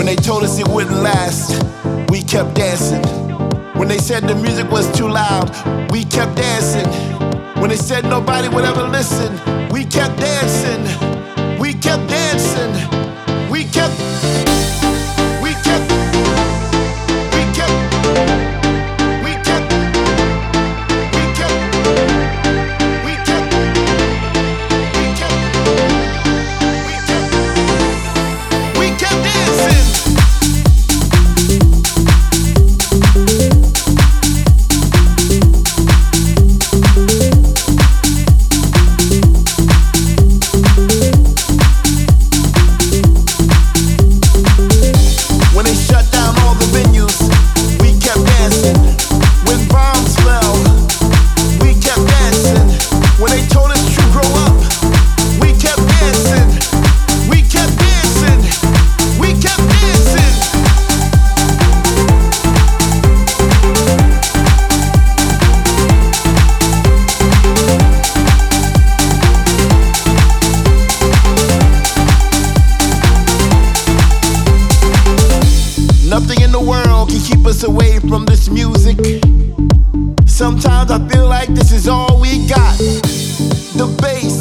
When they told us it wouldn't last, we kept dancing. When they said the music was too loud, we kept dancing. When they said nobody would ever listen, we kept dancing. We kept dancing. We kept. We kept. We kept. We kept. We kept. We kept. We kept. We kept dancing. Nothing in the world can keep us away from this music. Sometimes I feel like this is all we got. The bass,